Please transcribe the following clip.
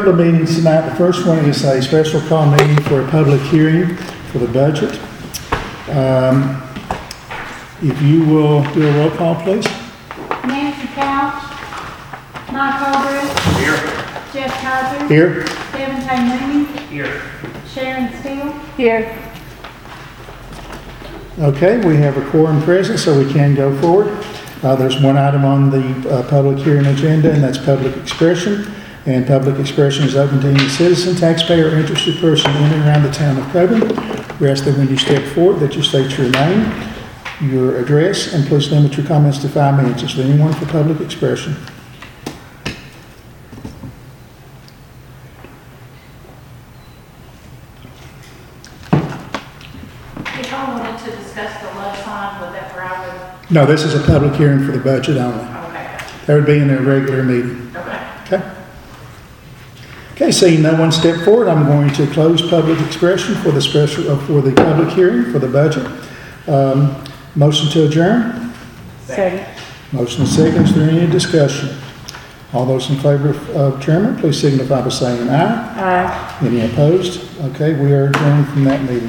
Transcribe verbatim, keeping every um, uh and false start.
couple of meetings tonight. The first one is a special call meeting for a public hearing for the budget. Um, If you will do a roll call, please. Nancy Couch, Mike Aldridge, Here. Jeff Kaiser, Here. Devin Taylor Mooney, Here. Sharon Steele, Here. Okay, we have a quorum present, so we can go forward. Uh, There's one item on the uh, public hearing agenda, and that's public expression. And public expression is open to any citizen, taxpayer, or interested person in and around the town of Coburn. We ask that when you step forward, that you state your name, your address, and please limit your comments to five minutes. Is there anyone for public expression? If I wanted to discuss the love sign, would that provide? No, this is a public hearing for the budget only. Okay, That would be in a regular meeting. okay. Okay. Okay, seeing no one step forward, I'm going to close public expression for the special, uh, for the public hearing for the budget. Um, Motion to adjourn? Second. Motion is second. Is there any discussion? All those in favor of of adjournment, please signify by saying aye. Aye. Any opposed? Okay, we are adjourned from that meeting.